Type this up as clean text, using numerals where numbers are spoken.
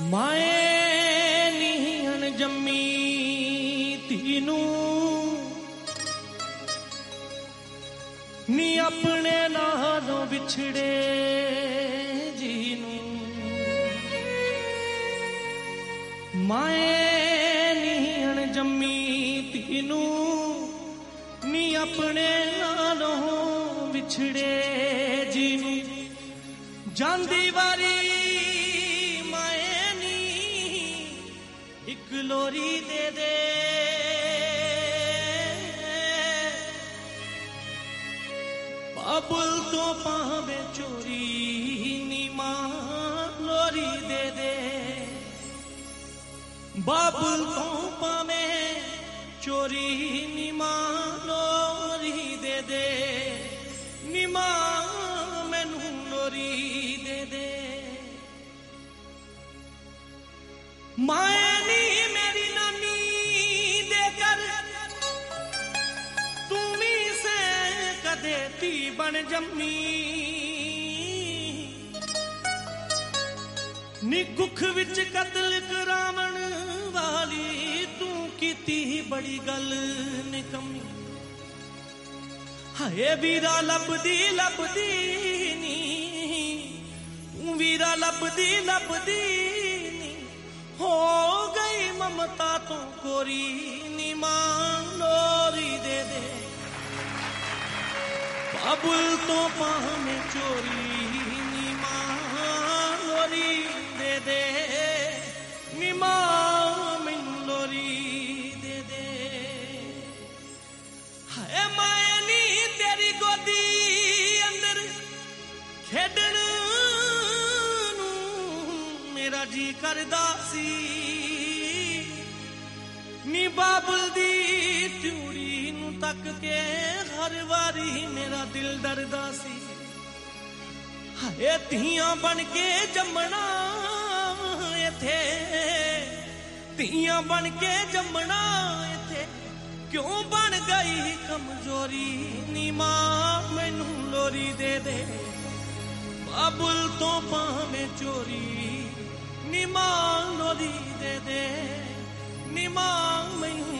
माए नीहन जम्मी तीनू नी अपने नालों बिछड़े जीनू माए नीहन जम्मी तीनू नी अपने नालों बिछड़े जीनू जांदी वारी एक लोरी दे दे बाबुल तो पावे चोरी नी मां लोरी दे दे बाबुल तो पावे चोरी नी मां लोरी दे दे नी मां मैनू लोरी दे दे माए नी मेरी नानी देकर तुम्ही से कदे धी बन जम्मी नी कुख विच कतल करावण वाली तू कीती बड़ी गल निकम्मी हाय वीरा लभदी लभदी नी तू वीरा लभदी लभदी हो गई ममता तो कोरी नी मां लोरी दे दे बाबुल तो पावे चोरी नी मां लोरी दे दे नी मां मैनू लोरी दे दे हाय माए नी तेरी गोदी अंदर खेडण मेरा जी करदा सी नी बाबुल दी त्यूड़ी नू तक के हर वारी मेरा दिल डरदा सी हाय धीआं बन के जमना इथे धीआं बन के जमना इथे क्यों बन गई कमजोरी नी मां मैनू लोरी दे दे बाबुल तो पावे चोरी नी मां लोरी दे दे नी मां मैनू